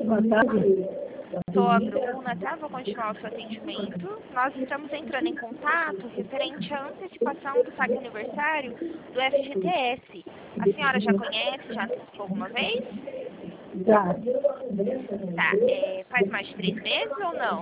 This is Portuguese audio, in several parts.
Boa tarde. Sou a Bruna, tá? Vou continuar o seu atendimento. Nós estamos entrando em contato referente à antecipação do saque aniversário do FGTS. A senhora já conhece, já antecipou alguma vez? Já. Tá. Faz mais de 3 meses ou não?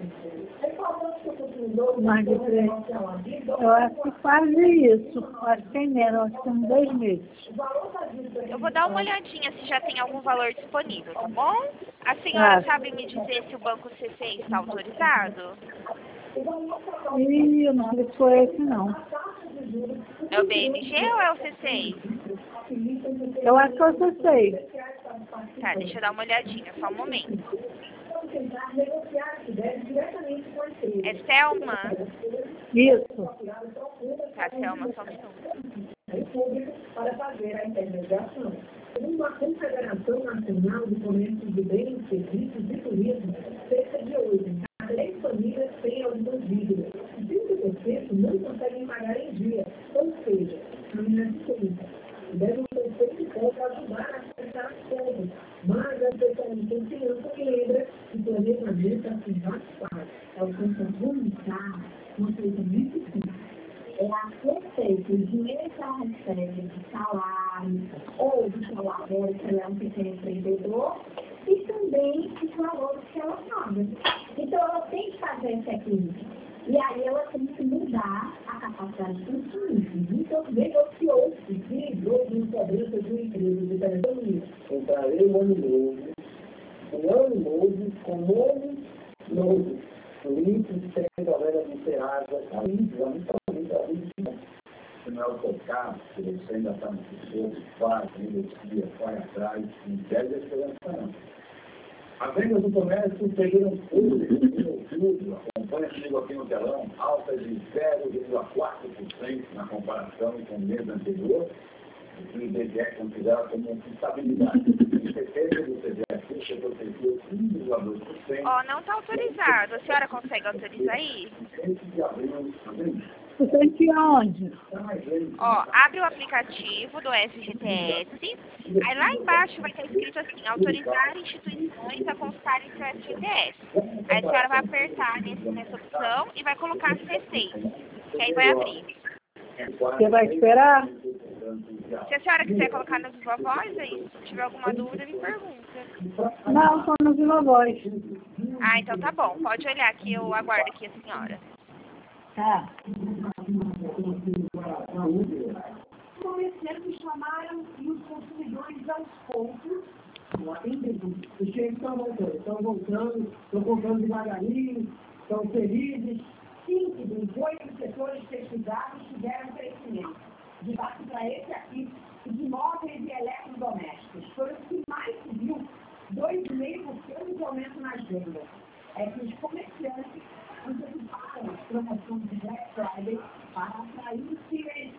Mais de 3. Eu acho que quase isso. Acho que tem menos, acho que uns 2 meses. Eu vou dar uma olhadinha se já tem algum valor disponível, tá bom? A senhora sabe me dizer se o Banco CC está autorizado? Ih, eu não sei se foi esse, não. É o BMG ou é o C6? Eu acho que eu sei. Tá, deixa eu dar uma olhadinha, só um momento. É Selma? Isso. Tá, Selma, só um minuto. Para fazer a intermediação. Uma Confederação Nacional de Comércio de Bens, Serviços e Turismo, cerca de hoje, 3 famílias têm algumas dívidas. 5% não conseguem pagar em dia, ou seja, não é desculpa. Devem ser feitos para ajudar a acertar as contas, mas a especialista em finanças lembra que planejamento assim faz parte. É o comunicar, uma coisa muito simples. É a receita, o dinheiro que ela recebe de salário, ou de colaborador, se ela é um pequeno empreendedor, e também os valores que ela paga. Então, ela tem que fazer esse equilíbrio. E aí, ela tem que mudar a capacidade de consumir. Então, negociou-se, se livrou de cobrança de uma empresa de telefonia. Entrarei no ano novo, com novo, limpo, sem problema de serasa, se não é o seu caso, se você ainda está no futuro, faz, negocia, vai atrás, não deve esperança não. As vendas do comércio seguiram tudo, acompanha comigo aqui no telão, alta de 0,4% na comparação com o mês anterior, o que o IBGE considera como estabilidade. Em setembro do CDF, chegou a ter 1,2%. Ó, não está autorizado. A senhora consegue autorizar aí? Você tem onde? Ó, abre o aplicativo do FGTS, aí lá embaixo vai estar escrito assim, autorizar instituições a constarem seu FGTS. Aí a senhora vai apertar nessa opção e vai colocar C6, que aí vai abrir. Você vai esperar? Se a senhora quiser colocar no Viva Voz, aí se tiver alguma dúvida, me pergunta. Não, só no Viva Voz. Ah, então tá bom. Pode olhar que eu aguardo aqui a senhora. Tá. Os comerciantes chamaram e os consumidores aos poucos não atenderam. Os chefes estão voltando, estão comprando devagarinho, estão felizes. 5 dos 8 setores pesquisados tiveram crescimento. De baixo para esse aqui, os imóveis e eletrodomésticos foram os que mais subiu, 2,5% de aumento nas vendas. É que os comerciantes anteciparam as promoções de Black Friday para atrair os clientes.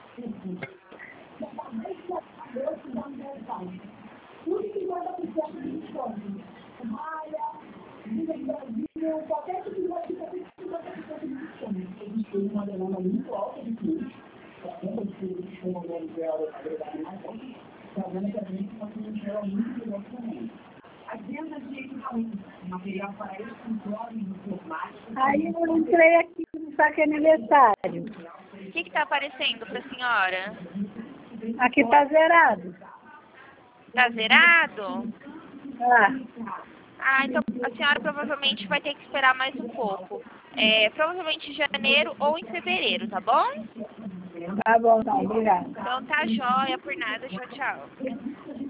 Tudo que manda para o centro de desconto. Malha, Vida de Brasil, qualquer tipo de coisa que você precisa de desconto. Eles têm uma demanda muito alta de clientes. Quando eles estão mandando dela a verdade mais alta, está vendo que a gente está tendo um geral muito melhor também. As vendas de equipamentos, material para escritório e informática. Aí eu entrei aqui no saque aniversário. O que está aparecendo para a senhora? Aqui tá zerado. Tá zerado? Ah, então a senhora provavelmente vai ter que esperar mais um pouco. Provavelmente em janeiro ou em fevereiro, tá bom? tá bom, tá, obrigada. Então tá jóia, por nada, tchau, tchau.